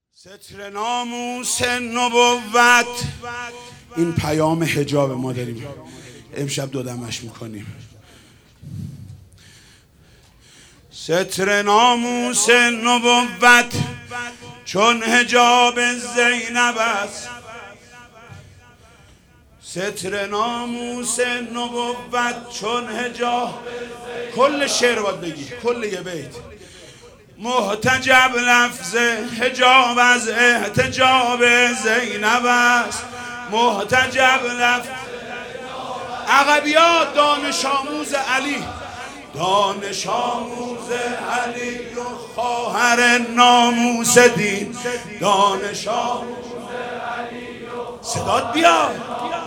ستر ناموس نبوت، این پیام حجاب ما داریم امشب دودمش میکنیم. ستر ناموس نبوت چون حجاب زینب است. ستر ناموس نبوت چون حجاب، کل شعر باید بگی، کل یه بیت. محتجب لفظ حجاب از احتجاب زینب است. محتجب لفظ عقبیات دانش آموز علی، دانش آموز علی و خواهر ناموس دین. دانش آموز علی و صدات بیاد.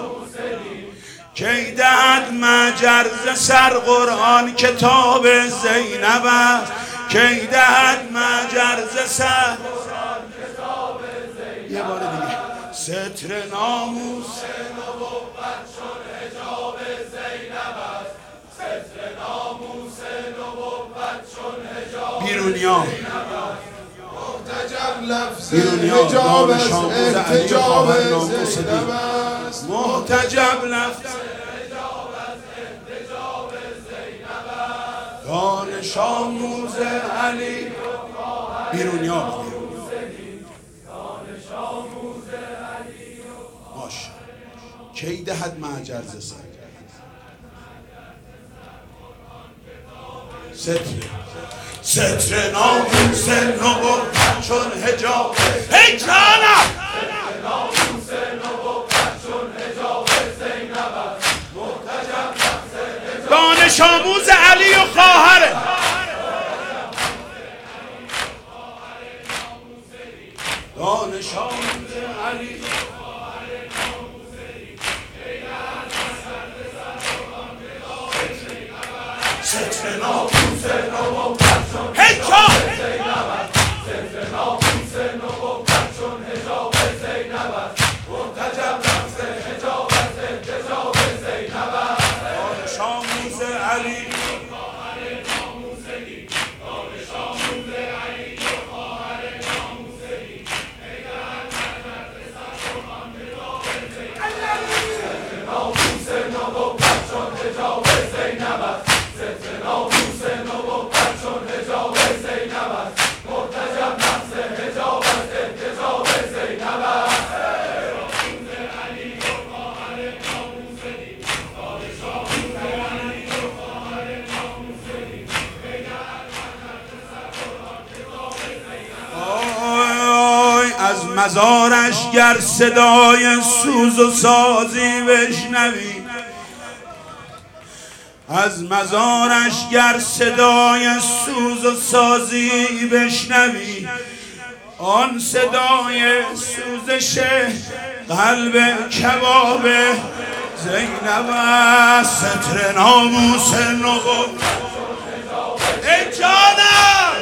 کی دهد مجرز سر قرآن کتاب زینب است. کی دهد مجرز سر قرآن کتاب زینب. یه بار دیگه. ستر ناموس نبوت چون حجاب زینب است. ستر ناموس نبوت چون حجاب بیرونیا. محتجب لفظ بیرونیا حجاب دانش آموز علی و خواهر ناموس دین. محتجب لفظ دانش آموز علی بیرونیا. باش. کی دهد مجرز سر. ستر ناموس نبوت چون حجاب. هی جانم. ستر ناموس نبوت چون حجاب زینب است. محتجب دانش آموز علی و خواهره. دانش آموز علی ستر ناموس نبوت چون حجاب زینب است. ستر ناموس نبوت چون حجاب زینب است. محتجب لفظ حجاب از احتجاب زینب است. دانش آموز علی از مزارش گر صدای سوز و سازی بشنوی. از مزارش گر صدای سوز و سازی بشنوی. آن صدای سوزش قلب کباب زینب است. ستر ناموس نبوت ای جانم.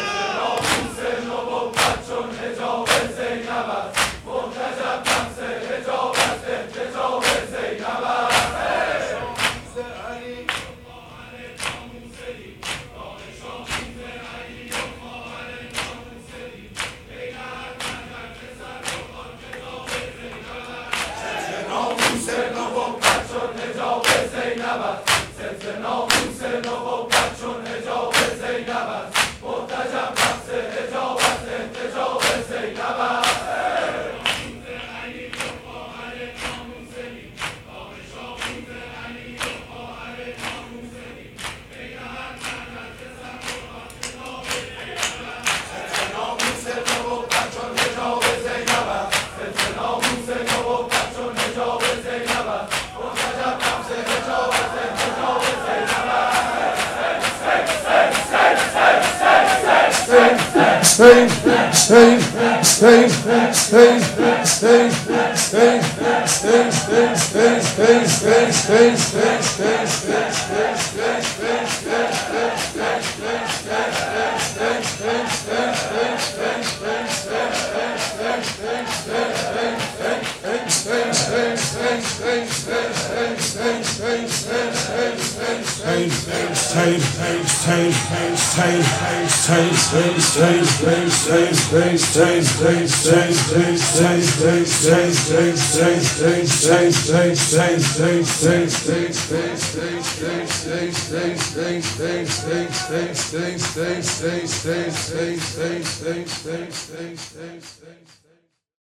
Thanks.